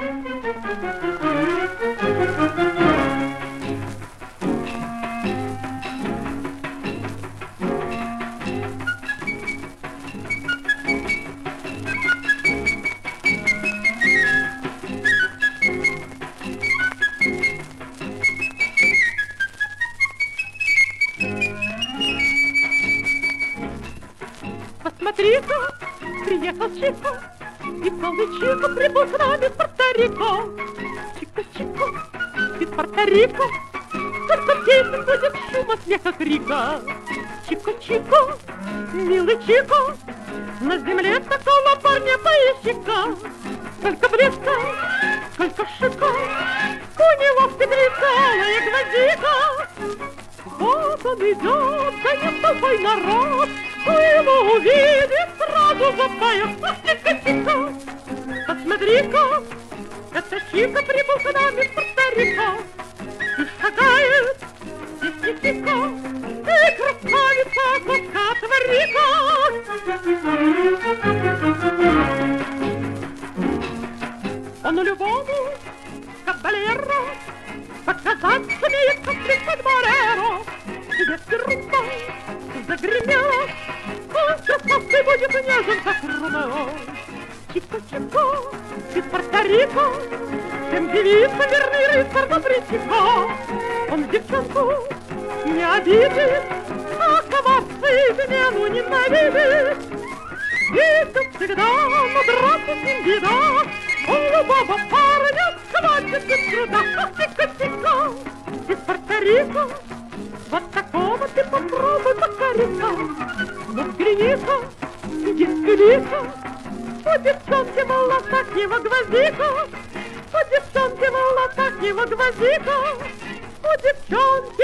Посмотри-ка, приехал Чико, и полный Чико прибыл к нам из Порто-Рико. Чико-Чико из Порто-Рико, только песен будет шума, смеха, крика. Чико-Чико, милый Чико, на земле такого парня поищи-ка. Сколько блеска, сколько шика, у него в петлице алая гвоздика. Вот он идет, гонит толпой народ, кто его увидит, сразу запоет. Чико-Чико, посмотри-ка, это Чико прибыл к нам из Порто-Рико. И шагает, тихо-тихо, и красавица глазка творика. Он любому кабалеро показать сумеет, как пристать Мореро. Если rumba загремела, он красавцей будет нежен, как Ромео. Чико-Чико из Порто-Рико, всем девицам верный рыцарь Добрый-Чико. Он девчонку не обидит, а коварца измену ненавидит. И тут всегда, но драться с ним беда, у любого парня хватит без труда. Чико-Чико из Порто-Рико, вот такого ты попробуй покориться. Ну взгляни-ка, иди-ка, у девчонки в волосах его гвоздика, у девчонки в волосах его гвоздика, у девчонки